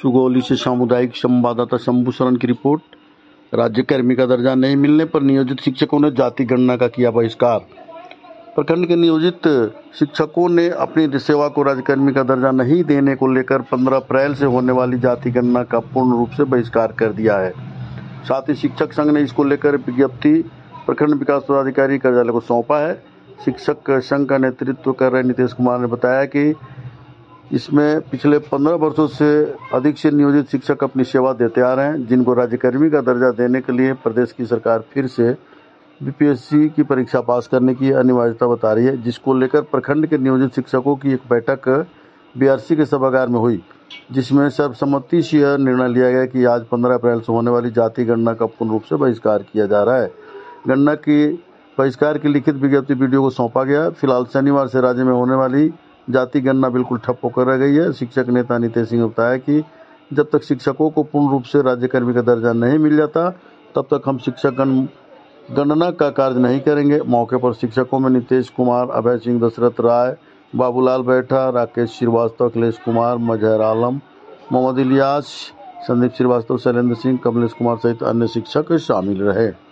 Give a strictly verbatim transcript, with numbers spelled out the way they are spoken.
सुगौली से सामुदायिक संवाददाता शंभू शरण की रिपोर्ट। राज्य कर्मी का दर्जा नहीं मिलने पर नियोजित शिक्षकों ने जाति गणना का किया बहिष्कार। प्रखंड के नियोजित शिक्षकों ने अपनी सेवा को राज्यकर्मी का दर्जा नहीं देने को लेकर पंद्रह अप्रैल से होने वाली जाति गणना का पूर्ण रूप से बहिष्कार कर दिया है। साथ ही शिक्षक संघ ने इसको लेकर विज्ञप्ति प्रखंड विकास पदाधिकारी कार्यालय को सौंपा है। शिक्षक संघ का नेतृत्व कर रहे नीतीश कुमार ने बताया कि इसमें पिछले पंद्रह वर्षों से अधिक से नियोजित शिक्षक अपनी सेवा देते आ रहे हैं, जिनको राज्यकर्मी का दर्जा देने के लिए प्रदेश की सरकार फिर से बीपीएससी की परीक्षा पास करने की अनिवार्यता बता रही है, जिसको लेकर प्रखंड के नियोजित शिक्षकों की एक बैठक बीआरसी के सभागार में हुई, जिसमें सर्वसम्मति से यह निर्णय लिया गया कि आज पंद्रह अप्रैल से होने वाली जाति गणना का पूर्ण रूप से बहिष्कार किया जा रहा है। गणना की बहिष्कार की लिखित विज्ञप्ति वीडियो को सौंपा गया। फिलहाल शनिवार से राज्य में होने वाली जाति गणना बिल्कुल ठप होकर रह गई है। शिक्षक नेता नीतीश सिंह ने बताया कि जब तक शिक्षकों को पूर्ण रूप से राज्यकर्मी का दर्जा नहीं मिल जाता, तब तक हम शिक्षक गण गणना का कार्य नहीं करेंगे। मौके पर शिक्षकों में नीतीश कुमार, अभय सिंह, दशरथ राय, बाबूलाल बैठा, राकेश श्रीवास्तव, अखिलेश कुमार, मजहर आलम, मोहम्मद इलियास, संदीप श्रीवास्तव, शैलेंद्र सिंह, कमलेश कुमार सहित अन्य शिक्षक शामिल रहे।